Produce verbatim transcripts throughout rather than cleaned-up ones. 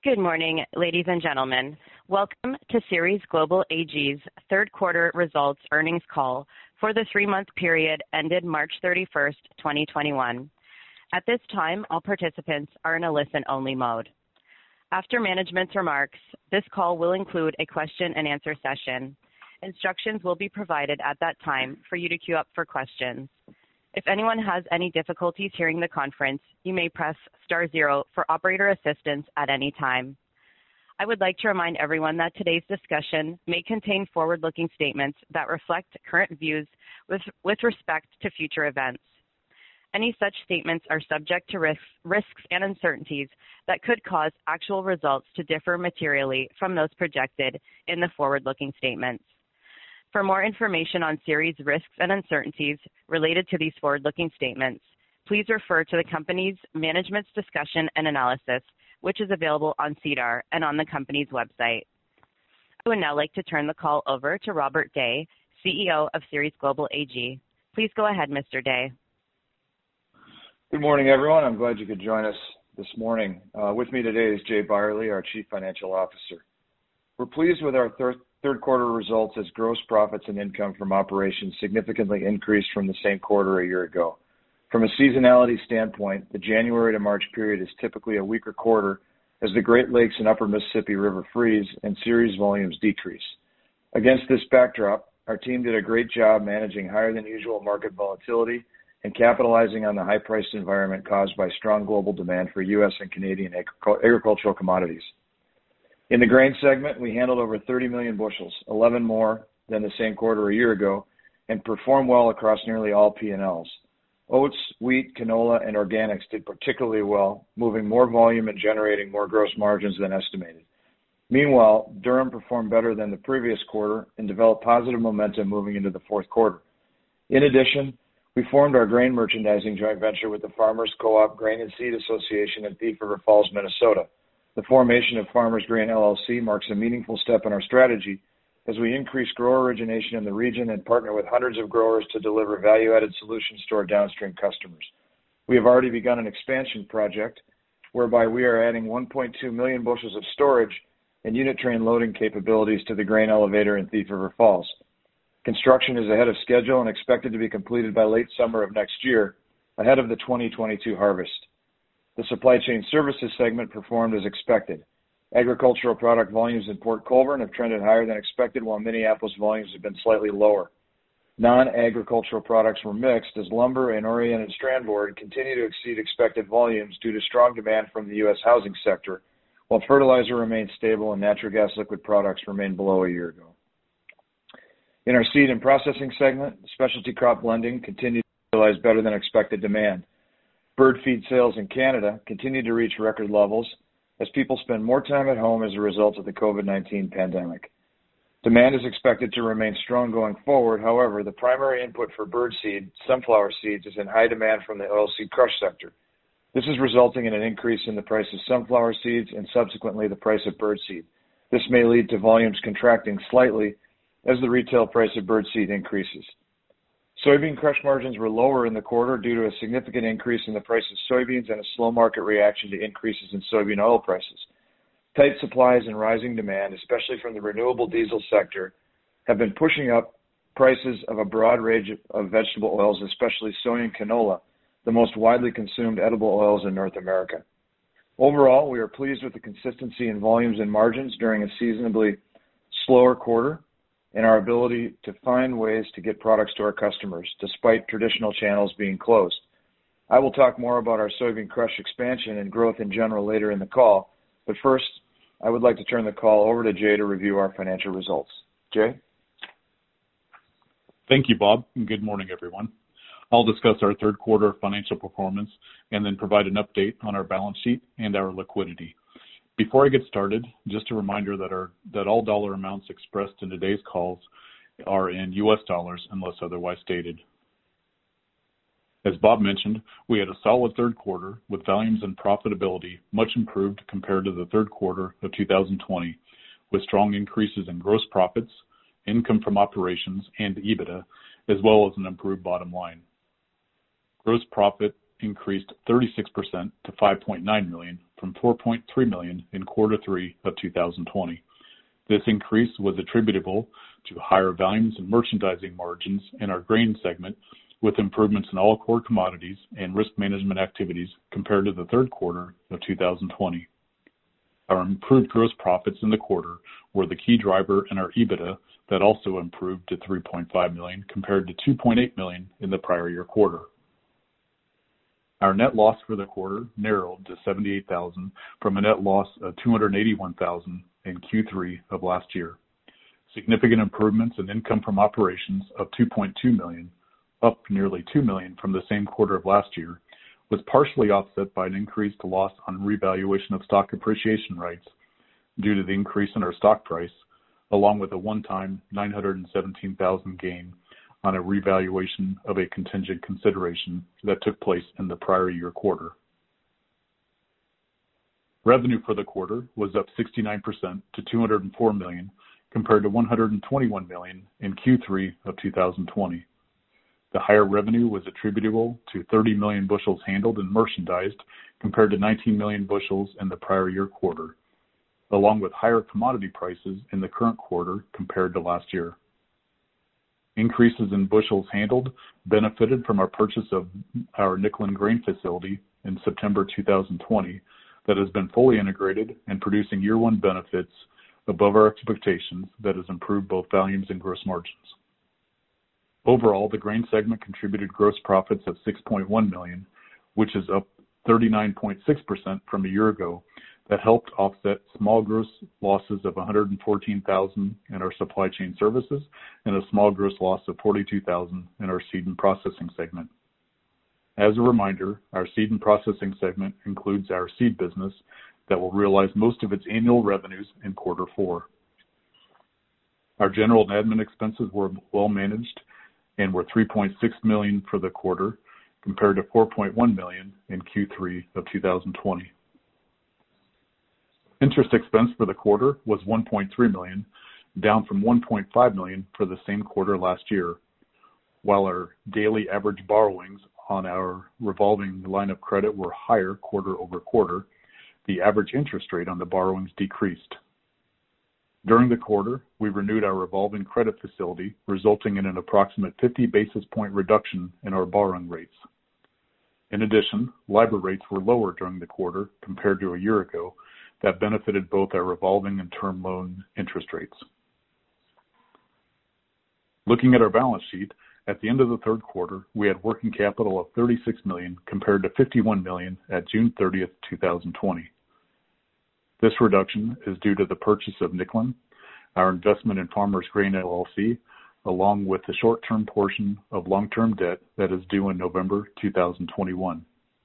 Good morning, ladies and gentlemen. Welcome to Ceres Global A G's third quarter results earnings call for the three-month period ended March thirty-first, twenty twenty-one. At this time, all participants are in a listen-only mode. After management's remarks, this call will include a question and answer session. Instructions will be provided at that time for you to queue up for questions. If anyone has any difficulties hearing the conference, you may press star zero for operator assistance at any time. I would like to remind everyone that today's discussion may contain forward-looking statements that reflect current views with, with respect to future events. Any such statements are subject to risks, risks and uncertainties that could cause actual results to differ materially from those projected in the forward-looking statements. For more information on Ceres risks and uncertainties related to these forward-looking statements, please refer to the company's management's discussion and analysis, which is available on SEDAR and on the company's website. I would now like to turn the call over to Robert Day, C E O of Ceres Global A G. Please go ahead, Mister Day. Good morning, everyone. I'm glad you could join us this morning. Uh, with me today is Jay Byerly, our Chief Financial Officer. We're pleased with our third Third quarter results as gross profits and income from operations significantly increased from the same quarter a year ago. From a seasonality standpoint, the January to March period is typically a weaker quarter as the Great Lakes and Upper Mississippi River freeze and Ceres volumes decrease. Against this backdrop, our team did a great job managing higher than usual market volatility and capitalizing on the high-priced environment caused by strong global demand for U S and Canadian agricultural commodities. In the grain segment, we handled over thirty million bushels, eleven more than the same quarter a year ago, and performed well across nearly all P and Ls. Oats, wheat, canola, and organics did particularly well, moving more volume and generating more gross margins than estimated. Meanwhile, durum performed better than the previous quarter and developed positive momentum moving into the fourth quarter. In addition, we formed our grain merchandising joint venture with the Farmers Co-op Grain and Seed Association in Thief River Falls, Minnesota. The formation of Farmers Grain L L C marks a meaningful step in our strategy as we increase grower origination in the region and partner with hundreds of growers to deliver value-added solutions to our downstream customers. We have already begun an expansion project whereby we are adding one point two million bushels of storage and unit train loading capabilities to the grain elevator in Thief River Falls. Construction is ahead of schedule and expected to be completed by late summer of next year, ahead of the twenty twenty-two harvest. The supply chain services segment performed as expected. Agricultural product volumes in Port Colborne have trended higher than expected, while Minneapolis volumes have been slightly lower. Non-agricultural products were mixed as lumber and oriented strand board continue to exceed expected volumes due to strong demand from the U S housing sector, while fertilizer remained stable and natural gas liquid products remained below a year ago. In our seed and processing segment, specialty crop blending continued to realize better than expected demand. Bird feed sales in Canada continue to reach record levels as people spend more time at home as a result of the COVID nineteen pandemic. Demand is expected to remain strong going forward. However, the primary input for bird seed, sunflower seeds, is in high demand from the oilseed crush sector. This is resulting in an increase in the price of sunflower seeds and subsequently the price of bird seed. This may lead to volumes contracting slightly as the retail price of bird seed increases. Soybean crush margins were lower in the quarter due to a significant increase in the price of soybeans and a slow market reaction to increases in soybean oil prices. Tight supplies and rising demand, especially from the renewable diesel sector, have been pushing up prices of a broad range of vegetable oils, especially soy and canola, the most widely consumed edible oils in North America. Overall, we are pleased with the consistency in volumes and margins during a seasonably slower quarter, and our ability to find ways to get products to our customers despite traditional channels being closed. I will talk more about our soybean crush expansion and growth in general later in the call, but first, I would like to turn the call over to Jay to review our financial results. Jay? Thank you, Bob, and good morning, everyone. I'll discuss our third quarter financial performance and then provide an update on our balance sheet and our liquidity. Before I get started, just a reminder that our that all dollar amounts expressed in today's calls are in U S dollars unless otherwise stated. As Bob mentioned, we had a solid third quarter with volumes and profitability much improved compared to the third quarter of two thousand twenty, with strong increases in gross profits, income from operations, and EBITDA, as well as an improved bottom line. Gross profit increased thirty-six percent to five point nine million dollars from four point three million dollars in quarter three of two thousand twenty. This increase was attributable to higher volumes and merchandising margins in our grain segment, with improvements in all core commodities and risk management activities compared to the third quarter of two thousand twenty. Our improved gross profits in the quarter were the key driver in our EBITDA that also improved to three point five million dollars compared to two point eight million dollars in the prior year quarter. Our net loss for the quarter narrowed to seventy-eight thousand dollars from a net loss of two hundred eighty-one thousand dollars in Q three of last year. Significant improvements in income from operations of two point two million dollars, up nearly two million dollars from the same quarter of last year, was partially offset by an increased loss on revaluation of stock appreciation rights due to the increase in our stock price, along with a one-time nine hundred seventeen thousand dollars gain on a revaluation of a contingent consideration that took place in the prior year quarter. Revenue for the quarter was up sixty-nine percent to two hundred four million dollars compared to one hundred twenty-one million dollars in Q three of two thousand twenty. The higher revenue was attributable to thirty million bushels handled and merchandised compared to nineteen million bushels in the prior year quarter, along with higher commodity prices in the current quarter compared to last year. Increases in bushels handled benefited from our purchase of our Nicklin grain facility in September two thousand twenty that has been fully integrated and producing year one benefits above our expectations that has improved both volumes and gross margins. Overall, the grain segment contributed gross profits of six point one million dollars, which is up thirty-nine point six percent from a year ago, that helped offset small gross losses of one hundred fourteen thousand dollars in our supply chain services and a small gross loss of forty-two thousand dollars in our seed and processing segment. As a reminder, our seed and processing segment includes our seed business that will realize most of its annual revenues in quarter four. Our general and admin expenses were well managed and were three point six million dollars for the quarter compared to four point one million dollars in Q three of two thousand twenty. Interest expense for the quarter was one point three million dollars, down from one point five million dollars for the same quarter last year. While our daily average borrowings on our revolving line of credit were higher quarter over quarter, the average interest rate on the borrowings decreased. During the quarter, we renewed our revolving credit facility, resulting in an approximate fifty basis point reduction in our borrowing rates. In addition, LIBOR rates were lower during the quarter compared to a year ago, that benefited both our revolving and term loan interest rates. Looking at our balance sheet, at the end of the third quarter, we had working capital of thirty-six million dollars compared to fifty-one million dollars at June thirtieth, two thousand twenty. This reduction is due to the purchase of Nicklin, our investment in Farmers Grain L L C, along with the short-term portion of long-term debt that is due in November two thousand twenty-one.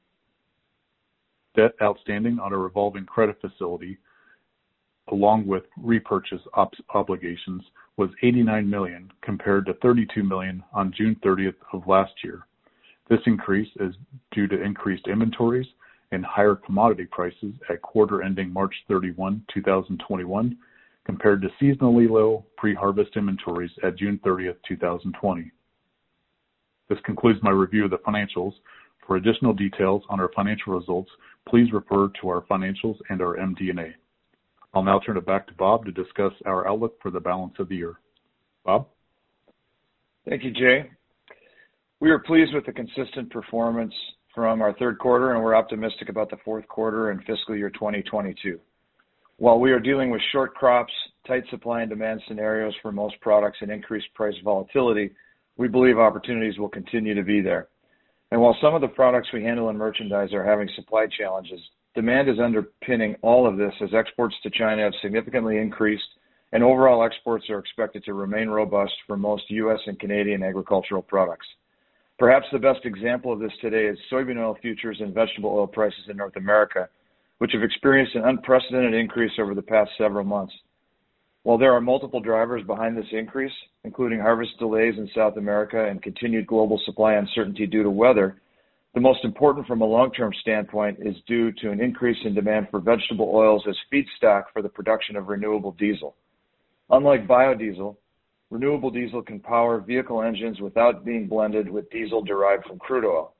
Debt outstanding on a revolving credit facility, along with repurchase op- obligations, was eighty-nine million dollars compared to thirty-two million dollars on June thirtieth of last year. This increase is due to increased inventories and higher commodity prices at quarter ending March thirty-first, two thousand twenty-one, compared to seasonally low pre-harvest inventories at June thirtieth, two thousand twenty. This concludes my review of the financials. For additional details on our financial results, please refer to our financials and our M D and A. I'll now turn it back to Bob to discuss our outlook for the balance of the year. Bob? Thank you, Jay. We are pleased with the consistent performance from our third quarter, and we're optimistic about the fourth quarter and fiscal year twenty twenty-two. While we are dealing with short crops, tight supply and demand scenarios for most products, and increased price volatility, we believe opportunities will continue to be there. And while some of the products we handle and merchandise are having supply challenges, demand is underpinning all of this as exports to China have significantly increased, and overall exports are expected to remain robust for most U S and Canadian agricultural products. Perhaps the best example of this today is soybean oil futures and vegetable oil prices in North America, which have experienced an unprecedented increase over the past several months. While there are multiple drivers behind this increase, including harvest delays in South America and continued global supply uncertainty due to weather, the most important from a long-term standpoint is due to an increase in demand for vegetable oils as feedstock for the production of renewable diesel. Unlike biodiesel, renewable diesel can power vehicle engines without being blended with diesel derived from crude oil.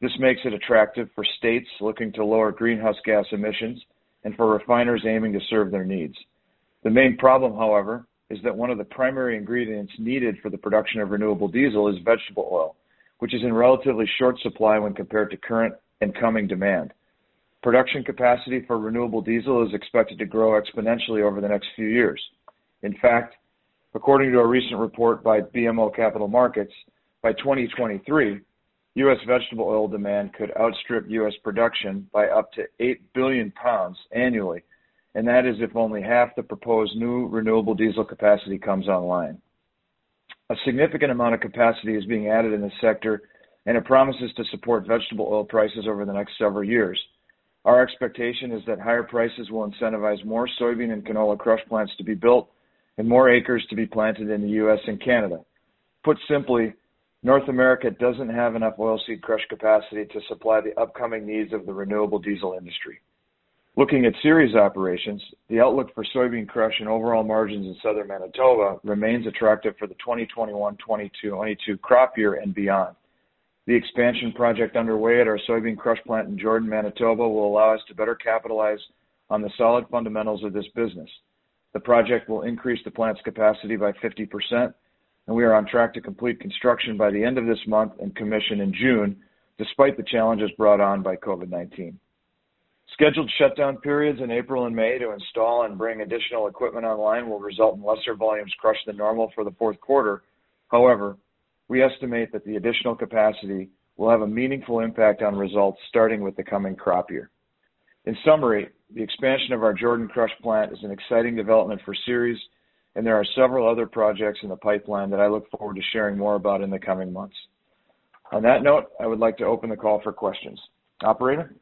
This makes it attractive for states looking to lower greenhouse gas emissions and for refiners aiming to serve their needs. The main problem, however, is that one of the primary ingredients needed for the production of renewable diesel is vegetable oil, which is in relatively short supply when compared to current and coming demand. Production capacity for renewable diesel is expected to grow exponentially over the next few years. In fact, according to a recent report by B M O Capital Markets, by twenty twenty-three, U S vegetable oil demand could outstrip U S production by up to eight billion pounds annually, and that is if only half the proposed new renewable diesel capacity comes online. A significant amount of capacity is being added in this sector, and it promises to support vegetable oil prices over the next several years. Our expectation is that higher prices will incentivize more soybean and canola crush plants to be built and more acres to be planted in the U S and Canada. Put simply, North America doesn't have enough oilseed crush capacity to supply the upcoming needs of the renewable diesel industry. Looking at Ceres operations, the outlook for soybean crush and overall margins in southern Manitoba remains attractive for the twenty twenty-one twenty-two crop year and beyond. The expansion project underway at our soybean crush plant in Jordan, Manitoba will allow us to better capitalize on the solid fundamentals of this business. The project will increase the plant's capacity by fifty percent, and we are on track to complete construction by the end of this month and commission in June, despite the challenges brought on by COVID nineteen. Scheduled shutdown periods in April and May to install and bring additional equipment online will result in lesser volumes crushed than normal for the fourth quarter. However, we estimate that the additional capacity will have a meaningful impact on results starting with the coming crop year. In summary, the expansion of our Jordan crush plant is an exciting development for Ceres, and there are several other projects in the pipeline that I look forward to sharing more about in the coming months. On that note, I would like to open the call for questions. Operator?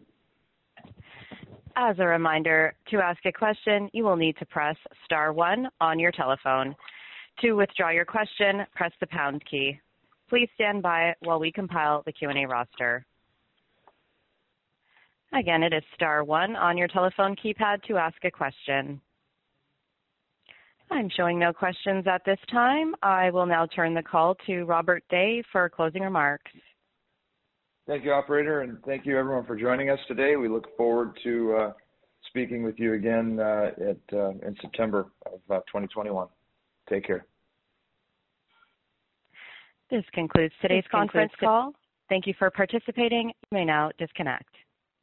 As a reminder, to ask a question, you will need to press star one on your telephone. To withdraw your question, press the pound key. Please stand by while we compile the Q and A roster. Again, it is star one on your telephone keypad to ask a question. I'm showing no questions at this time. I will now turn the call to Robert Day for closing remarks. Thank you, operator, and thank you everyone for joining us today. We look forward to uh, speaking with you again uh, at, uh, in September of uh, twenty twenty-one. Take care. This concludes today's this conference concludes call. Thank you for participating. You may now disconnect.